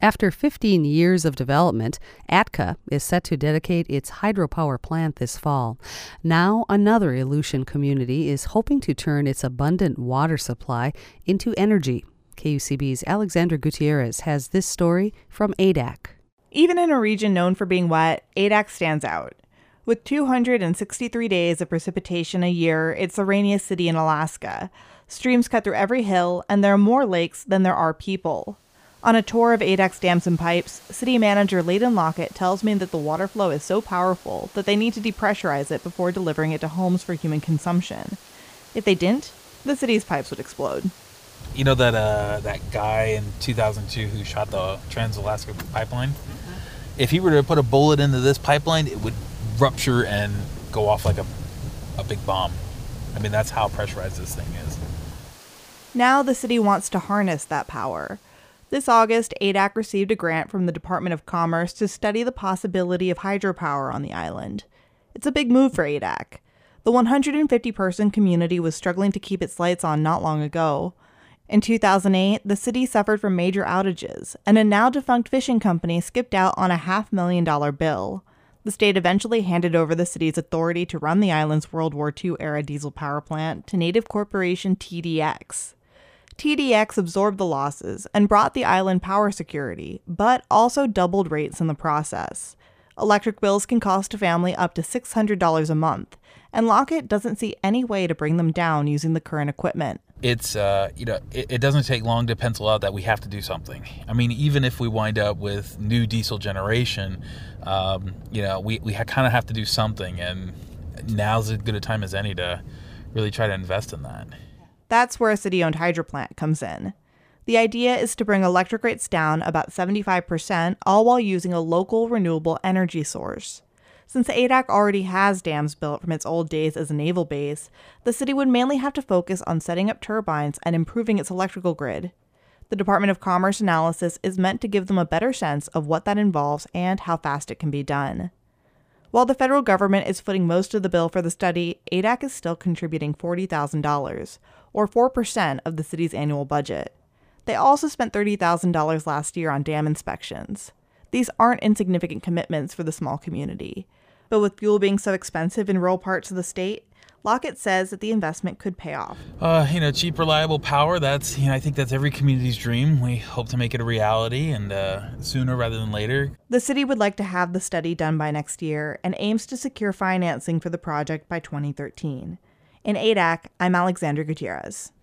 After 15 years of development, Atka is set to dedicate its hydropower plant this fall. Now, another Aleutian community is hoping to turn its abundant water supply into energy. KUCB's Alexandra Gutierrez has this story from Adak. Even in a region known for being wet, Adak stands out. With 263 days of precipitation a year, it's the rainiest city in Alaska. Streams cut through every hill, and there are more lakes than there are people. On a tour of Adak's dams and pipes, city manager Layden Lockett tells me that the water flow is so powerful that they need to depressurize it before delivering it to homes for human consumption. If they didn't, the city's pipes would explode. You know that guy in 2002 who shot the Trans-Alaska Pipeline? Mm-hmm. If he were to put a bullet into this pipeline, it would rupture and go off like a big bomb. I mean, that's how pressurized this thing is. Now the city wants to harness that power. This August, Adak received a grant from the Department of Commerce to study the possibility of hydropower on the island. It's a big move for Adak. The 150-person community was struggling to keep its lights on not long ago. In 2008, the city suffered from major outages, and a now-defunct fishing company skipped out on a $500,000 bill. The state eventually handed over the city's authority to run the island's World War II-era diesel power plant to native corporation TDX. TDX absorbed the losses and brought the island power security, but also doubled rates in the process. Electric bills can cost a family up to $600 a month, and Lockett doesn't see any way to bring them down using the current equipment. It's, it doesn't take long to pencil out that we have to do something. I mean, even if we wind up with new diesel generation, we kind of have to do something, and now's as good a time as any to really try to invest in that. That's where a city-owned hydro plant comes in. The idea is to bring electric rates down about 75%, all while using a local renewable energy source. Since Adak already has dams built from its old days as a naval base, the city would mainly have to focus on setting up turbines and improving its electrical grid. The Department of Commerce analysis is meant to give them a better sense of what that involves and how fast it can be done. While the federal government is footing most of the bill for the study, Adak is still contributing $40,000, or 4% of the city's annual budget. They also spent $30,000 last year on dam inspections. These aren't insignificant commitments for the small community. But with fuel being so expensive in rural parts of the state, Lockett says that the investment could pay off. Cheap, reliable power, I think that's every community's dream. We hope to make it a reality, and sooner rather than later. The city would like to have the study done by next year and aims to secure financing for the project by 2013. In Adak, I'm Alexandra Gutierrez.